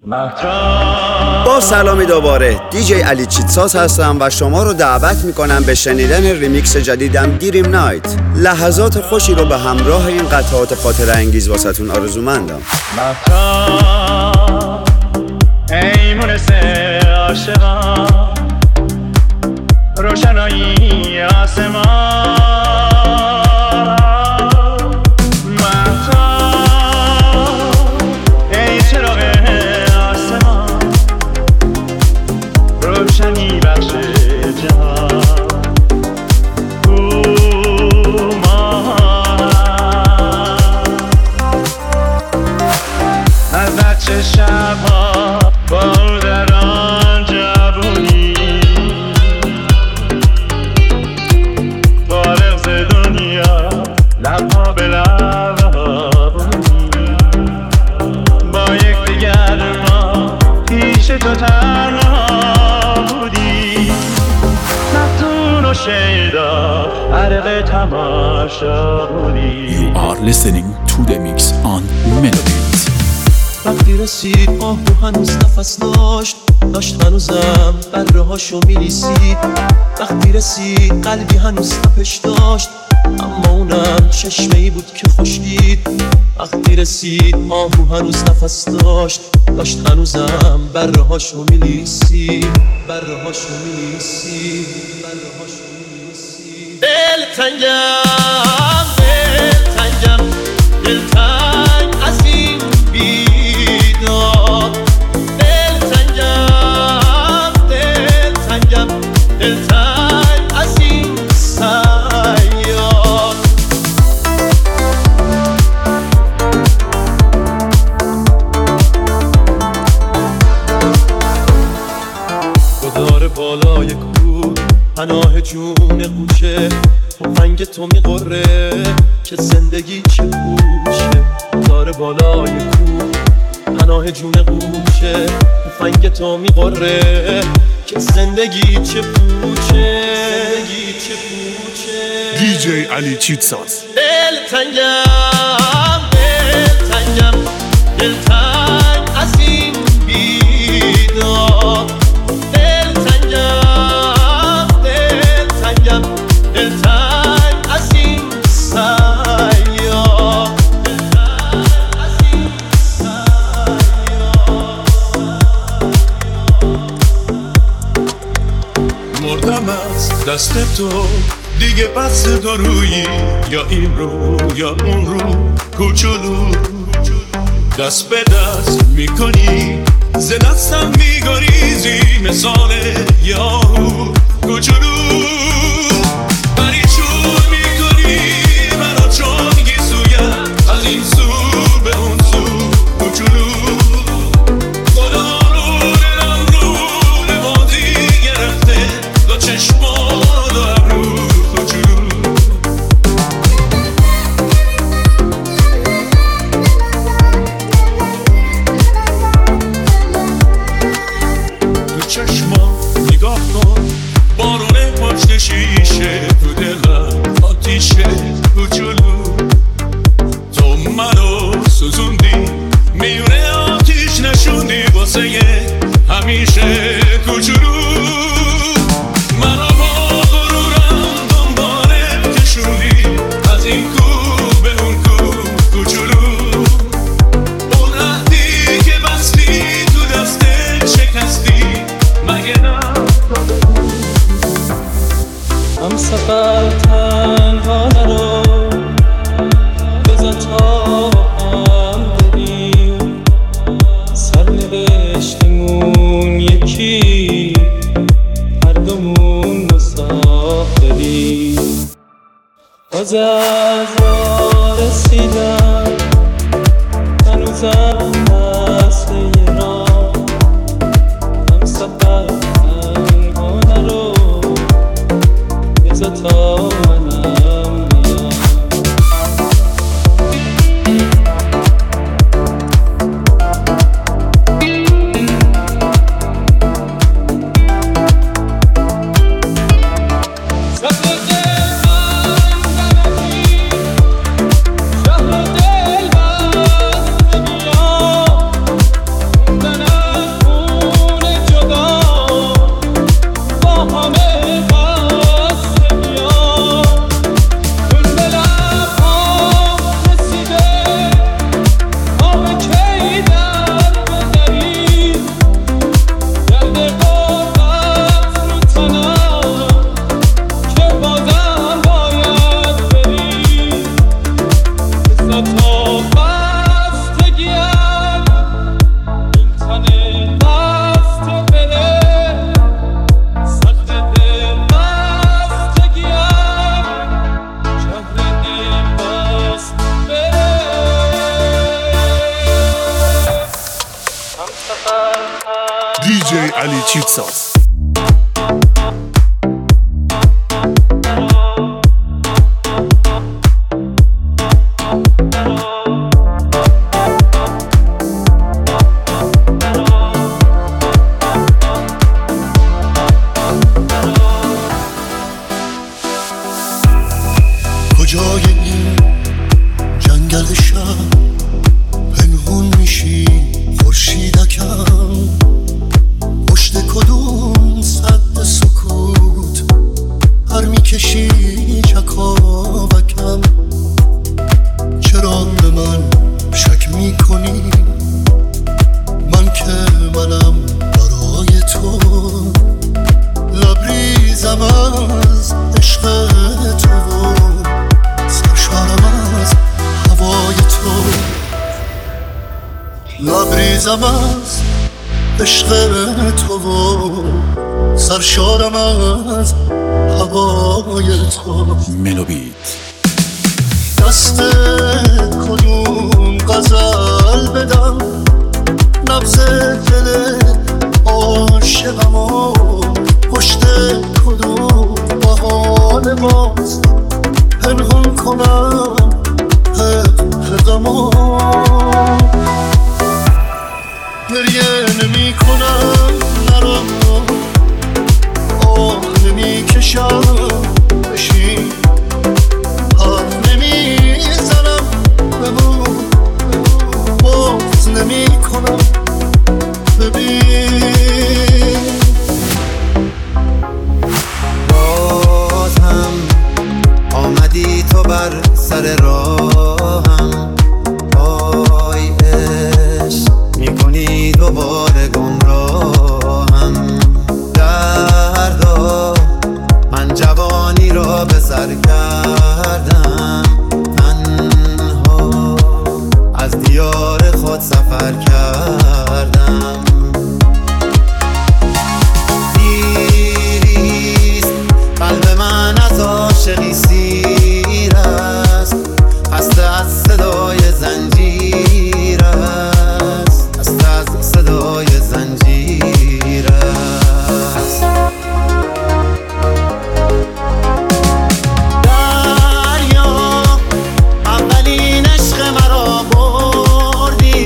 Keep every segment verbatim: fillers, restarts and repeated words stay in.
با سلامی دوباره دیجی علی چیتساز هستم و شما رو دعوت میکنم به شنیدن ریمیکس جدیدم دیریم نایت. لحظات خوشی رو به همراه این قطعات خاطره انگیز واسهتون آرزومندم. ای مونس عاشقان روشنایی آسمان روشنی بخش جهان از بچه شبها با در آن جوونی فارغ ز دنیا لبها به لبانی با یک دیگر ما پیش تو تنها You are listening to the mix on Melobit. وقتی رسید آهو هنوز نفس داشت داشت هنوزم بره هاشو میلیسید. وقتی رسید قلبی هنوز تپش داشت اما اونم چشمه ای بود که خوش دید. وقتی رسید آهو هنوز نفس داشت داشت هنوزم بره هاشو میلیسید. بره هاشو میلیسید. بره هاشو میلیسید. دل تنگم دل تنگم دل تنگ از این بیداد. دل تنگم دل تنگم دل تنگ از این سیاد. گذار بالای کوه پناه جون قوچه تفنگ تو میقره که زندگی چه پوشه. داره بالای کوه پناه جون قوچه تفنگ تو میقره که زندگی چه پوچه. زندگی چه پوچه. دیجی علی چیتساز. دل تنگم دل تنگم دل تنگ از این بیداد. دل تنگم دل تنگم دل تنگ از این سیاد. دل تنگ از این سیاد. مردم از دست تو دیگه بس دارویی یا این رو یا اون رو کوچولو دست به دست میکنی ز دستم میگریزی مثال یاهو کوچولو. پریشون میکنی منو چون گیسویم از این سو به اون سو کوچولو. خدا رو دلم رو نمازی گرفته دو چشما دو ابرو کوچولو. تو چشما نگاه کن بارونه پشت شیشه تو دلم آتیشه کوچولو. تو منو سوزوندی میونه آتیش نشوندی واسه همیشه کوچولو. منو با غرورم دنباله کشوندی از این کو به اون کو کوچولو. اون عهدی که بستی تو دستت شکستی مگه نه؟ هم سفر تنها نرو بذار تا هم بریم. سرنوشتمون یکی هر دومون مسافریم. باز از راه رسیدم هنوزم مثل یه راه. هم سفر تنها نرو بذار تا منم بیام. دی جی علی چیتساز. کجای این جنگل شب پنهون میشی خورشیدکم، پشت کدوم سد سکوت هر میکشی چکاوکم. چرا به من شک میکنی؟ من که منم برای تو، لبریزم از عشق تو، سرشارم از هوای تو. لبریزم از عشق تو، سرشارم از هوای تو. ملوبیت دست کدوم غزل بدم، نبض دل عاشقمو، پشت کدوم بهانه باز پنهون کنم حقمو. گریه نمی کنم نرو، آه نمی کشم بشین، حرف نمی زنم بمون، باز نمی کنم ببین. باز هم آمدی تو بر سر راهم، آی عشق میکنی دوباره گمراهم. دردا من جوانی را به سر کردم، تنها از دیار خود سفر کردم. دیریست قلب من از عاشقی سیر است، خسته از صدای زنجیر است، خسته از صدای زنجیر است. دریا اولین عشق مرا بردی،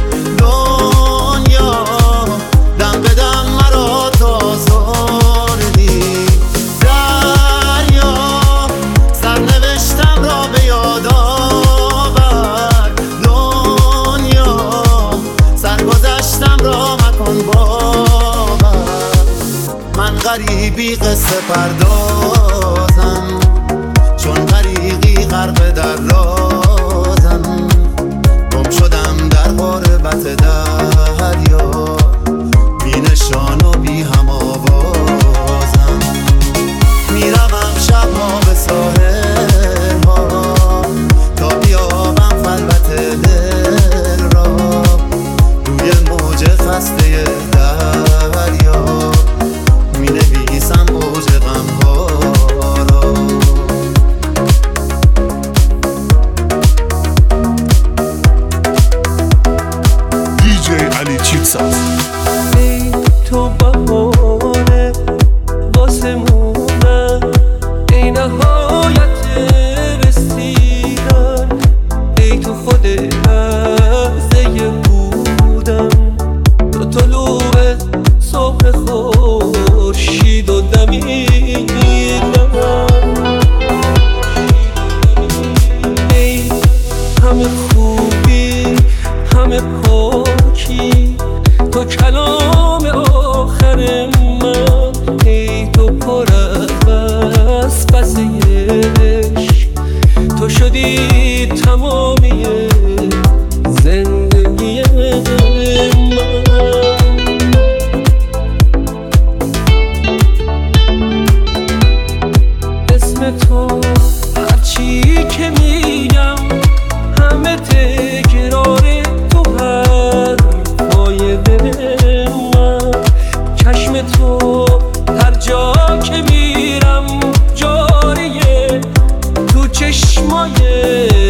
دنیا دم به دم مرا تازردی. دریا سرنوشتم را به یاد آور، دنیا سرگذشتم را مکن باور. من غریبی قصه پردازم، چون غریقی غرق در رازم. گم شدم در غربت دریا، بی نشان و بی هم آوازم. میروم شبها به ساحل‌ها تا بیابم خلوت دل را، روی موج خسته دریا مینویسم اوج غم‌ها را. دی جی علی چیتساز. ای تو بهانه واسه موندن، ای نهایت رسیدن، ای تو خود لحظه بودن، تو طلوع صبح خورشید و دمیدن. ای همه خوبی همه پاکی، تو کلام آخر من، ای تو پر از پس عشق، تو شدی تمامی زندگی من. اسم تو هرچی که میگم همه تکرار تو، حرفای دل من. چشم تو هر جا که میرم جاریه، تو چشمای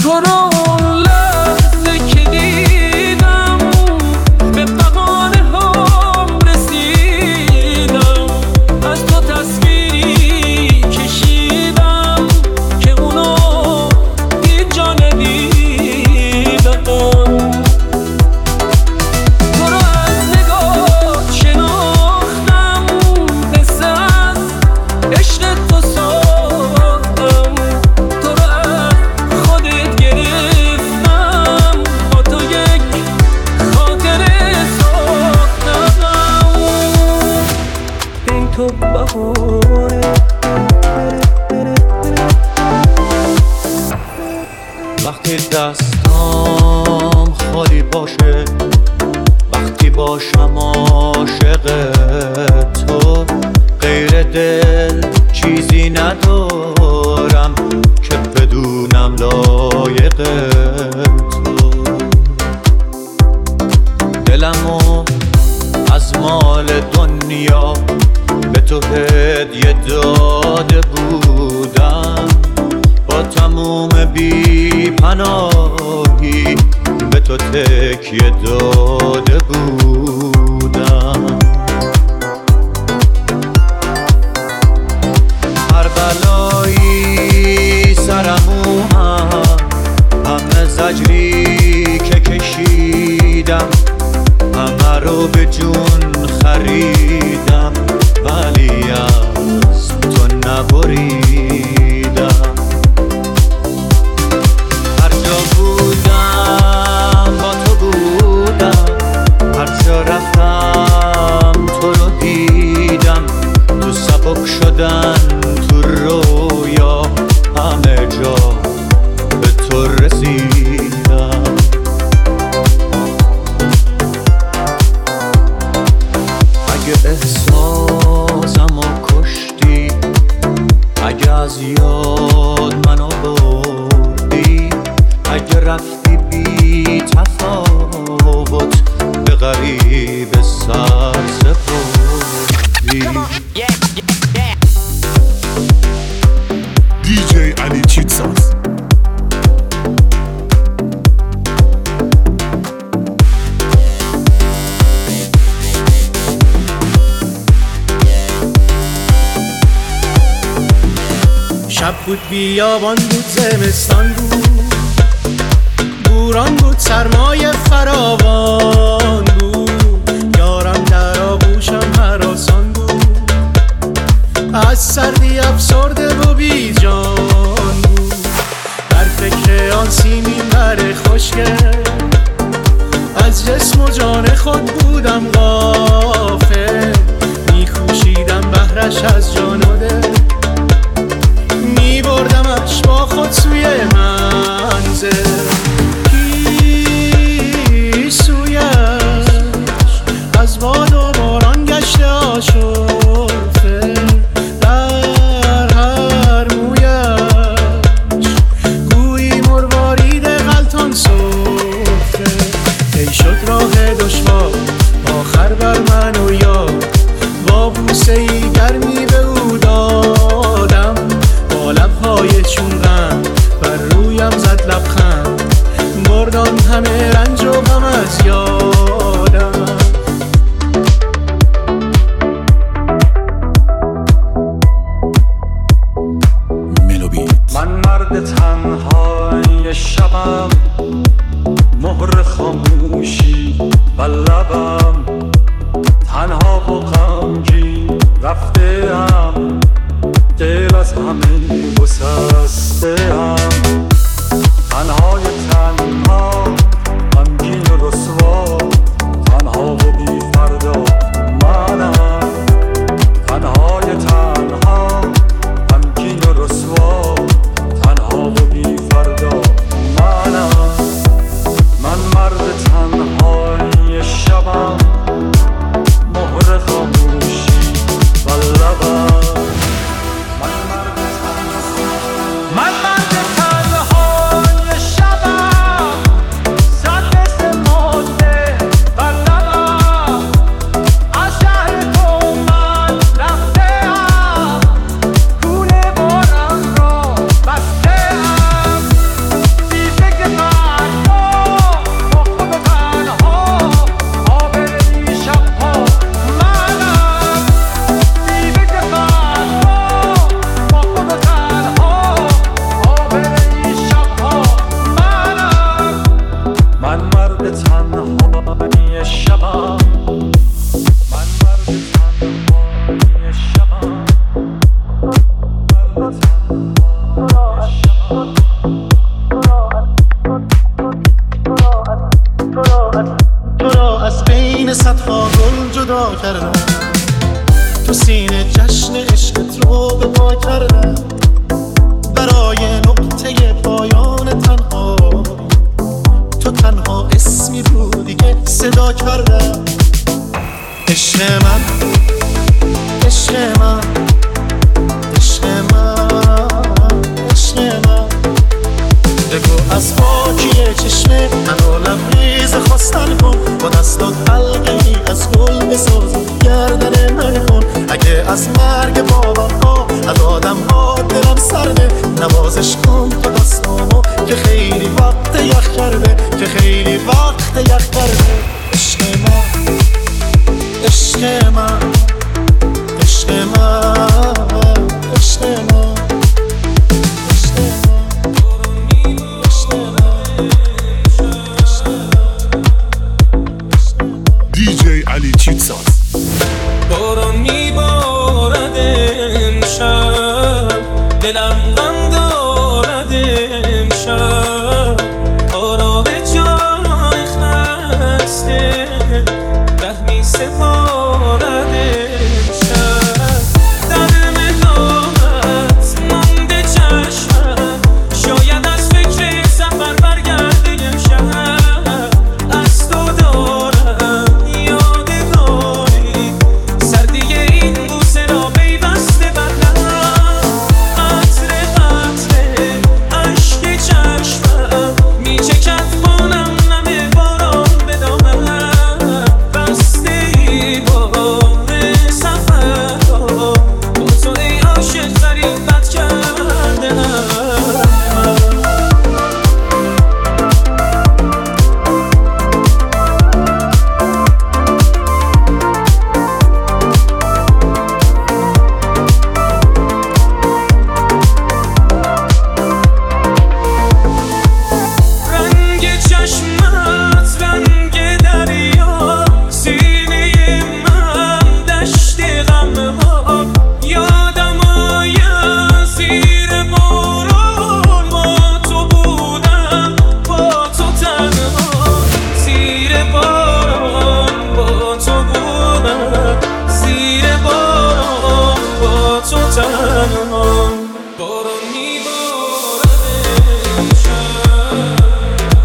تو رو لحظه که دیدم به بقانه هم رسیدم، از تو تصویری کشیدم که اونو هیچ جا ندیدم. تو رو از نگاه شناختم، قصه از عشق تو ساختم، تو رو از خودت گرفتم، با تو یک خاطره ساختم. ای تو بهاره وقتی دستام خالی باشه، وقتی باشم عاشق تو، غیر دل چیزی ندارم که بدونم لایق تو. دلمو از مال دنیا به تو هدیه داده بودم، با تموم بی پناهی به تو تکیه داده بودم. هر بلایی سرمو هم همه زجری که کشیدم، همه رو به جون خریدم، ولی از تو نبریدم. هر جا بودم با تو بودم، هر جا رفتم تو رو دیدم، تو سبک شدن تو رویا همه جا به تو رسیدم. اگه احساسمو کشتی، اگه از یاد منو بردی، اگه رفتی بی تفاوت به غریب سر سپردی. دی جی علی چیتساز. شب بود بیابان بود زمستان بود، بوران بود سرمایه فراوان بود، یارم در آغوشم هراسان بود، از سردی افسرده و بی جان بود، در فکر آن سیمین بر خوشگل، از جسم و جان خود بودم غافل، میکوشیدم بهرش از جان و دل، می بردمش با خود سوی منزل. پیش سویش از باد و باران گشته آشفته، در هر مویش گویی مروارید غلطان صفته. ای شد راه دشوار آخر بر من و یاد، با بوسه ای گرمی به او دادم، با لبهای چون غم بر رویم زد لبخند، بردان همه رنج و غم از یادم. من مرد تنهای شبم، مهر خاموشی و لبم، تنها و غمگین رفته‌ام، دل از همه گسسته‌ام، تنهای تنها غمگین و رسوا، تنها و بی فردا منم، تنهای تنها غمگین و رسوا، تنها و بی فردا منم. کن تو دستامو که خیلی وقت یخ کرده که خیلی وقت یخ کرده عشق من عشق من عشق من عشق من دیجی علی چیتساز. باران میبارد امشب دلم غم دارد امشب آرام جای خسته ره می سپارد امشب در ملامت مانده چشمم شاید از فکر سفر برگرده امشب از تو دارم یادگاری سردی این بوسه را پیوسته بردم قطره قطره عشق چشمم میچکد خونم نم باران به دامنم بسته ای بار سفر را با تو ای عاشق غریبت کرده رنگ چشمت رنگ دریا سینه من دشت غم ها یادم آید زیر باران با تو بودم با تو تنها زیر باران با تو بودم زیر باران با تو تنها باران میبارد امشب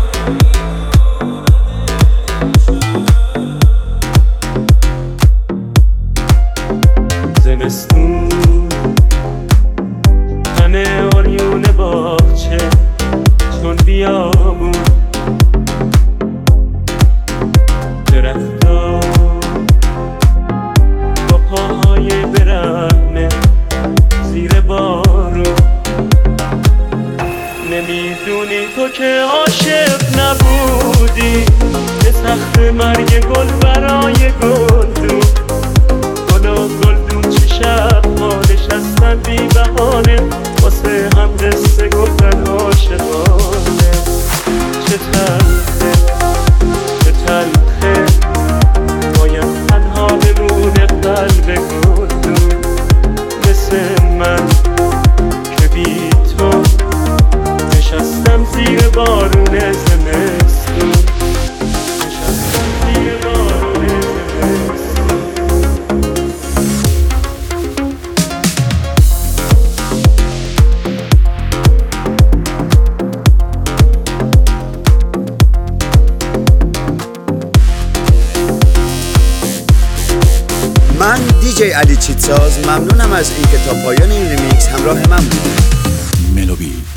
زمستون همه آریون باغچه چون بیابون درختا با پاهای برهنه زیر بارون نمیدونی تو که عاشق نبودی به تخت مرگ گل برای گلدون گل و گلدون چه شب ها نشستن بی بهانه واسه هم قصه گفتن عاشقانه چه تلخه چه تلخه باید تنها بمونه قلب گلدون مثل من که بی تو نشستم زیر بارون زمستون نشستم زیر بارون زمستون من دیجی علی چیتساز ممنونم از اینکه تا پایان این ریمیکس همراه من بودید. ملوبی